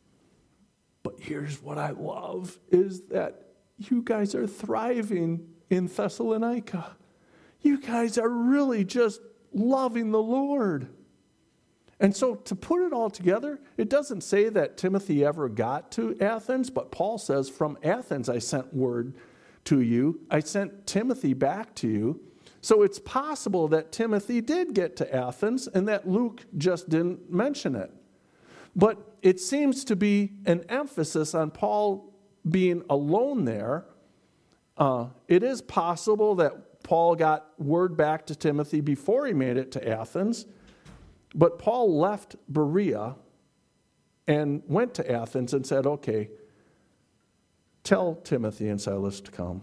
But here's what I love is that you guys are thriving in Thessalonica. You guys are really just loving the Lord. And so to put it all together, it doesn't say that Timothy ever got to Athens, but Paul says, from Athens I sent word to you. I sent Timothy back to you. So it's possible that Timothy did get to Athens and that Luke just didn't mention it. But it seems to be an emphasis on Paul being alone there. Uh, it is possible that Paul got word back to Timothy before he made it to Athens. But Paul left Berea and went to Athens and said, okay, tell Timothy and Silas to come.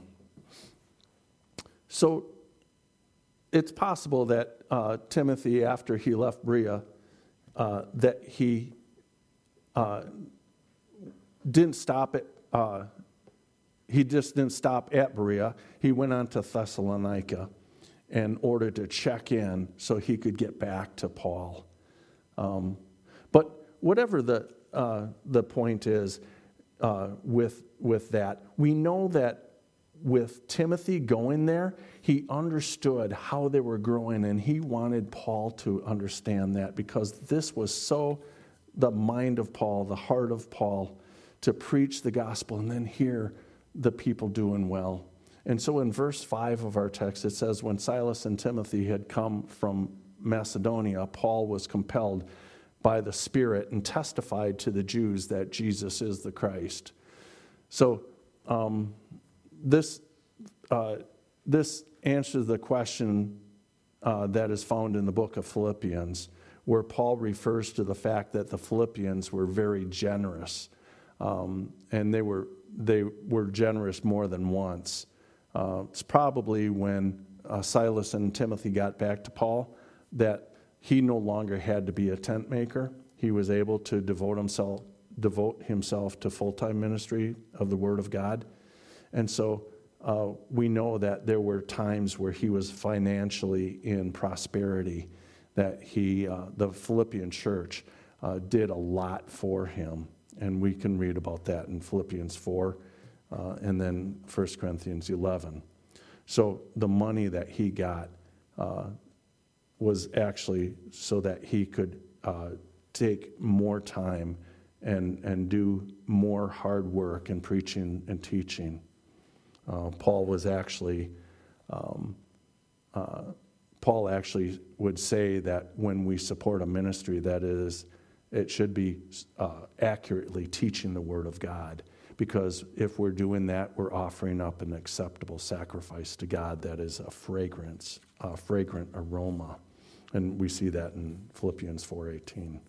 So it's possible that uh, Timothy, after he left Berea, uh, that he uh, didn't stop at, uh, he just didn't stop at Berea. He went on to Thessalonica. in order to check in so he could get back to Paul. Um, but whatever the uh, the point is uh, with with that, we know that with Timothy going there, he understood how they were growing, and he wanted Paul to understand that, because this was so the mind of Paul, the heart of Paul, to preach the gospel and then hear the people doing well. And so in verse five of our text, it says, when Silas and Timothy had come from Macedonia, Paul was compelled by the Spirit and testified to the Jews that Jesus is the Christ. So um, this uh, this answers the question uh, that is found in the book of Philippians, where Paul refers to the fact that the Philippians were very generous, um, and they were they were generous more than once. Uh, it's probably when uh, Silas and Timothy got back to Paul that he no longer had to be a tent maker. He was able to devote himself devote himself to full-time ministry of the Word of God. And so uh, we know that there were times where he was financially in prosperity, that he, uh, the Philippian church, uh, did a lot for him. And we can read about that in Philippians four uh, and then First Corinthians eleven. So the money that he got uh, was actually so that he could uh, take more time and, and do more hard work in preaching and teaching. Uh, Paul was actually, um, uh, Paul actually would say that when we support a ministry, that is, it should be uh, accurately teaching the Word of God. Because if we're doing that, we're offering up an acceptable sacrifice to God that is a fragrance, a fragrant aroma. And we see that in Philippians four eighteen.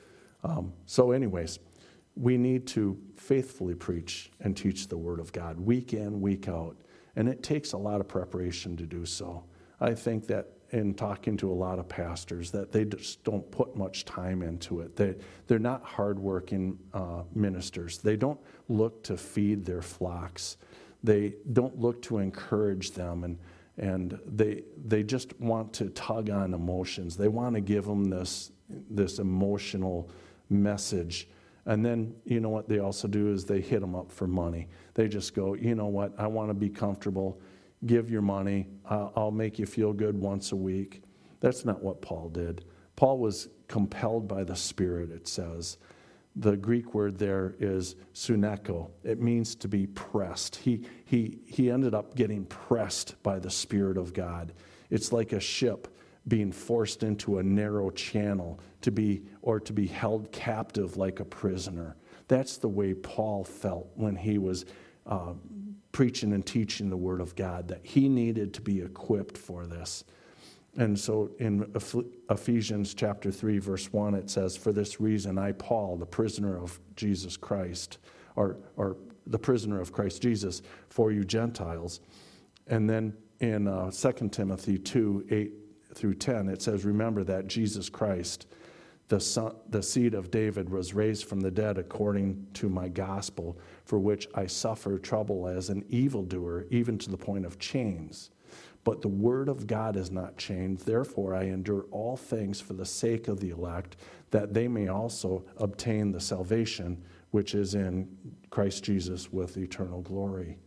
Um, so anyways, we need to faithfully preach and teach the Word of God week in, week out. And it takes a lot of preparation to do so. I think that in talking to a lot of pastors, that they just don't put much time into it. They, they're not hardworking uh, ministers. They don't look to feed their flocks. They don't look to encourage them, and and they they just want to tug on emotions. They want to give them this this emotional message. And then, you know what they also do is they hit them up for money. They just go, you know what, I want to be comfortable. Give your money. Uh, I'll make you feel good once a week. That's not what Paul did. Paul was compelled by the Spirit, it says. The Greek word there is suneko. It means to be pressed. He, he, he ended up getting pressed by the Spirit of God. It's like a ship being forced into a narrow channel to be, or to be held captive like a prisoner. That's the way Paul felt when he was uh, preaching and teaching the Word of God, that he needed to be equipped for this. And so in Ephesians chapter three, verse one, it says, for this reason, I, Paul, the prisoner of Jesus Christ, or, or the prisoner of Christ Jesus, for you Gentiles. And then in uh, Second Timothy two, eight through ten, it says, remember that Jesus Christ, the son, the seed of David, was raised from the dead according to my gospel, for which I suffer trouble as an evildoer, even to the point of chains. But the word of God is not changed. Therefore, I endure all things for the sake of the elect, that they may also obtain the salvation which is in Christ Jesus with eternal glory.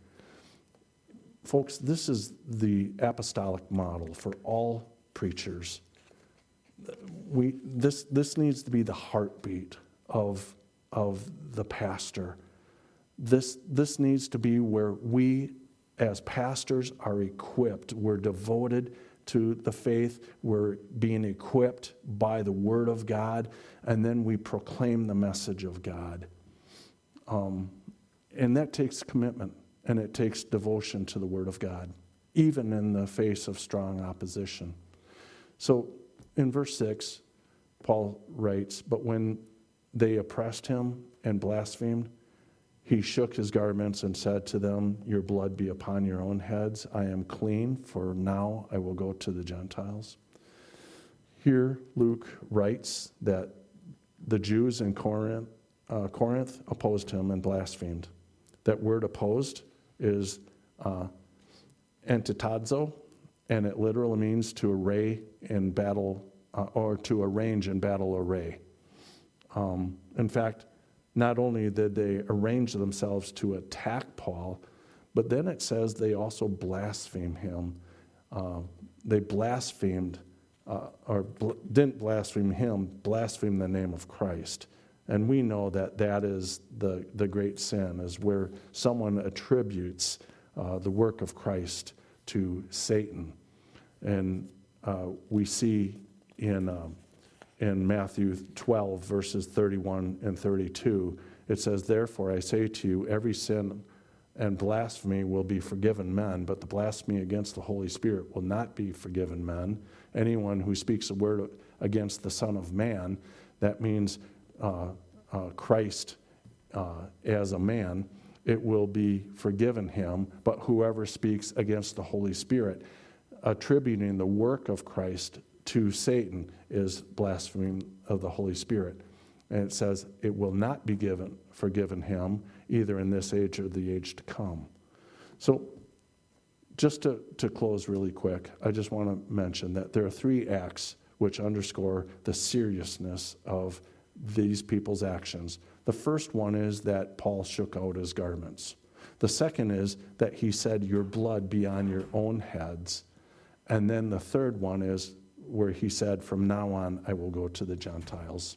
Folks, this is the apostolic model for all preachers. We this this needs to be the heartbeat of of the pastor. This this needs to be where we as pastors are equipped. We're devoted to the faith. We're being equipped by the Word of God, and then we proclaim the message of God. Um, and that takes commitment, and it takes devotion to the Word of God, even in the face of strong opposition. So in verse six, Paul writes, but when they oppressed him and blasphemed, he shook his garments and said to them, your blood be upon your own heads. I am clean, for now I will go to the Gentiles. Here Luke writes that the Jews in Corinth, uh, Corinth opposed him and blasphemed. That word opposed is uh, antitazo, and it literally means to array in battle, uh, or to arrange in battle array. Um, in fact, not only did they arrange themselves to attack Paul, but then it says they also blasphemed him. Uh, they blasphemed, uh, or bl- didn't blaspheme him, blasphemed the name of Christ. And we know that that is the, the great sin, is where someone attributes uh, the work of Christ to Satan. And uh, we see in, um, in Matthew twelve, verses thirty-one and thirty-two, it says, "Therefore I say to you, every sin and blasphemy will be forgiven men, but the blasphemy against the Holy Spirit will not be forgiven men. Anyone who speaks a word against the Son of Man," that means uh, uh, Christ uh, as a man, "it will be forgiven him, but whoever speaks against the Holy Spirit," attributing the work of Christ to Satan, is blasphemy of the Holy Spirit. And it says it will not be given, forgiven him, either in this age or the age to come. So just to, to close really quick, I just want to mention that there are three acts which underscore the seriousness of these people's actions. The first one is that Paul shook out his garments. The second is that he said, "Your blood be on your own heads." And then the third one is where he said, "From now on, I will go to the Gentiles."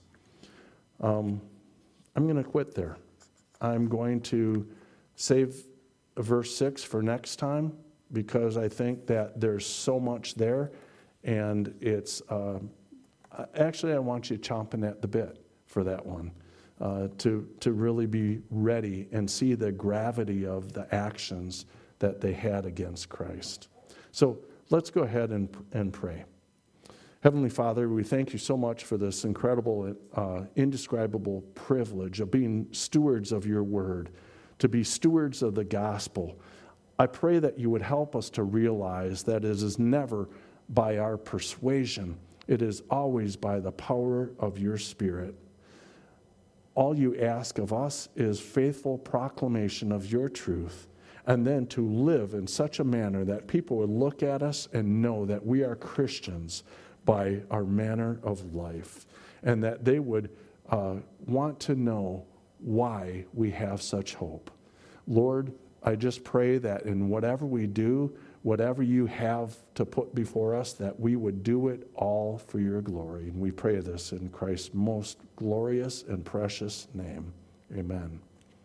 Um, I'm going to quit there. I'm going to save verse six for next time, because I think that there's so much there, and it's uh, actually I want you chomping at the bit for that one, uh, to to really be ready and see the gravity of the actions that they had against Christ. So let's go ahead and and pray. Heavenly Father, we thank you so much for this incredible, uh, indescribable privilege of being stewards of your word, to be stewards of the gospel. I pray that you would help us to realize that it is never by our persuasion. It is always by the power of your Spirit. All you ask of us is faithful proclamation of your truth, and then to live in such a manner that people would look at us and know that we are Christians by our manner of life, and that they would uh, want to know why we have such hope. Lord, I just pray that in whatever we do, whatever you have to put before us, that we would do it all for your glory. And we pray this in Christ's most glorious and precious name. Amen.